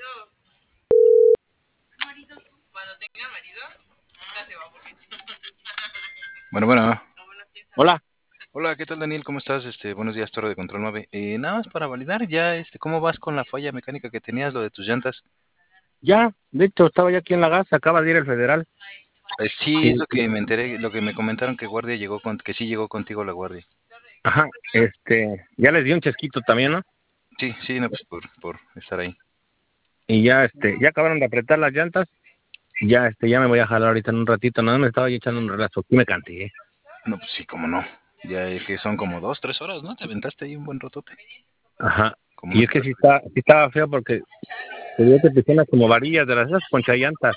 Bueno. Hola, Hola, ¿qué tal, Daniel? ¿Cómo estás? Buenos días, Torre de Control 9. Nada más para validar ya, ¿cómo vas con la falla mecánica que tenías, lo de tus llantas? ya, de hecho estaba ya aquí en la gas, acaba de ir el federal. Sí, es Sí, lo que me enteré, lo que me comentaron que guardia que sí llegó contigo la guardia. ajá, ya les di un chesquito también, ¿no? Sí, no, pues por estar ahí. Y ya, ya acabaron de apretar las llantas, ya, ya me voy a jalar ahorita en un ratito, nada, me estaba ahí echando un relazo, aquí me canté. No, pues sí, cómo no. Ya que son como 2, 3 horas, ¿no? Te aventaste ahí un buen rotote. Ajá, Como y unos es que 3. sí estaba feo porque se vio que te suena como varillas de las esas ponchallantas,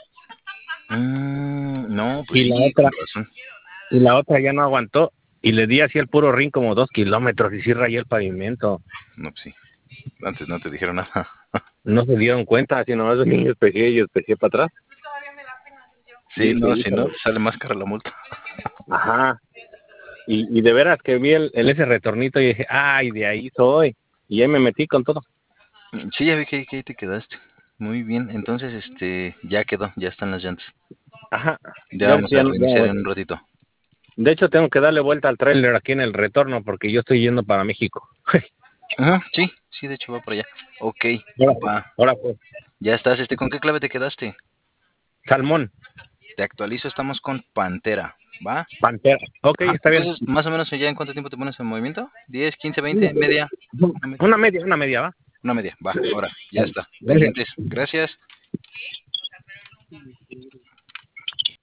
No, pues y la sí, con otra, razón. y la otra ya no aguantó, y le di así el puro rin como 2 kilómetros, y sí rayé el pavimento. No, pues sí. Antes no te dijeron nada. No se dieron cuenta, así nomás de niño y despejé para atrás, Sí, no, dije, si no, híjole, te sale más cara la multa. ajá. Y de veras que vi ese retornito y dije, ay, de ahí soy. Y ahí me metí con todo. Sí, ya vi que ahí te quedaste. Muy bien, entonces ya quedó, ya están las llantas. Ajá. Ya Ya, vamos a reiniciar en un ratito. de hecho, tengo que darle vuelta al tráiler aquí en el retorno porque yo estoy yendo para México. Ajá, sí, de hecho va por allá. Ok, Ahora, va. ahora pues, Ya estás, ¿con qué clave te quedaste? salmón, Te actualizo, estamos con Pantera, ¿va? pantera. Ok, Ajá, está bien. entonces, más o menos ya en cuánto tiempo te pones en movimiento? ¿10, 15, 20, media? Una media, ¿va? Una media, va, ahora, ya está. Gracias. Pendientes, gracias.